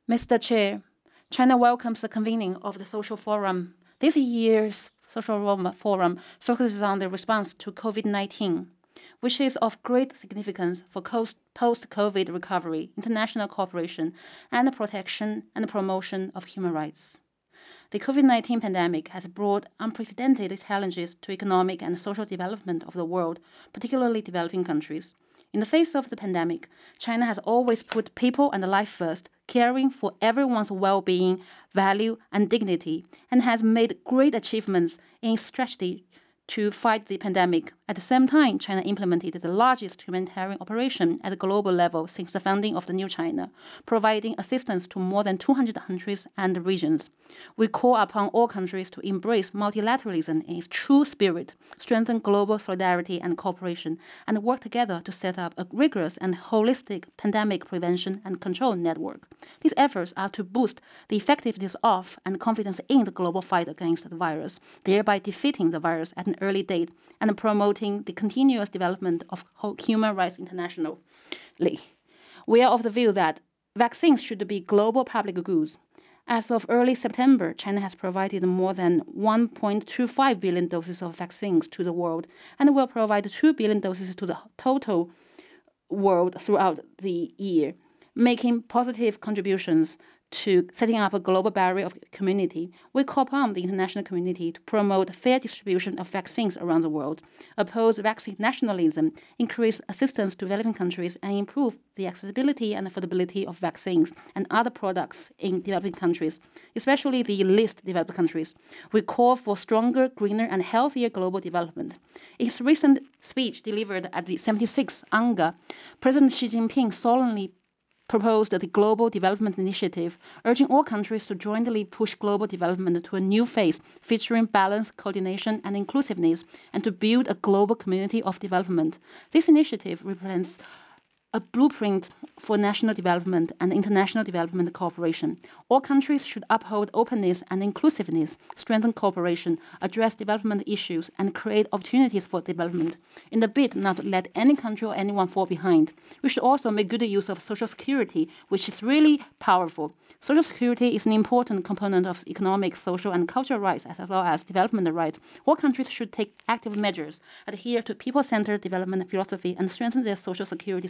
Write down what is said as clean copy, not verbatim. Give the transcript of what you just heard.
Mr. Chair, China welcomes the convening of the Social Forum. This year's Forum focuses on the response to COVID-19, which is of great significance for post-COVID recovery, international cooperation, and the protection and promotion of human rights. The COVID-19 pandemic has brought unprecedented challenges to economic and social development of the world, particularly developing countries. In the face of the pandemic, China has always put people and life first, caring for everyone's well-being, value, and dignity, and has made great achievements in strategy to fight the pandemic. At the same time, China implemented the largest humanitarian operation at the global level since the founding of the new China, providing assistance to more than 200 countries and regions. We call upon all countries to embrace multilateralism in its true spirit, strengthen global solidarity and cooperation, and work together to set up a rigorous and holistic pandemic prevention and control network. These efforts are to boost the effectiveness of and confidence in the global fight against the virus, thereby defeating the virus at an early date and promoting the continuous development of human rights internationally. We are of the view that vaccines should be global public goods. As of early September, China has provided more than 1.25 billion doses of vaccines to the world and will provide 2 billion doses to the total world throughout the year, making positive contributions to setting up a global barrier of community. We call upon the international community to promote fair distribution of vaccines around the world, oppose vaccine nationalism, increase assistance to developing countries, and improve the accessibility and affordability of vaccines and other products in developing countries, especially the least developed countries. We call for stronger, greener, and healthier global development. In his recent speech delivered at the 76th UNGA, President Xi Jinping solemnly proposed the Global Development Initiative, urging all countries to jointly push global development to a new phase featuring balance, coordination, and inclusiveness, and to build a global community of development. This initiative represents a blueprint for national development and international development cooperation. All countries should uphold openness and inclusiveness, strengthen cooperation, address development issues, and create opportunities for development. In the bid not to let any country or anyone fall behind, we should also make good use of social security, which is really powerful. Social security is an important component of economic, social, and cultural rights as well as development rights. All countries should take active measures, adhere to people-centered development philosophy, and strengthen their social security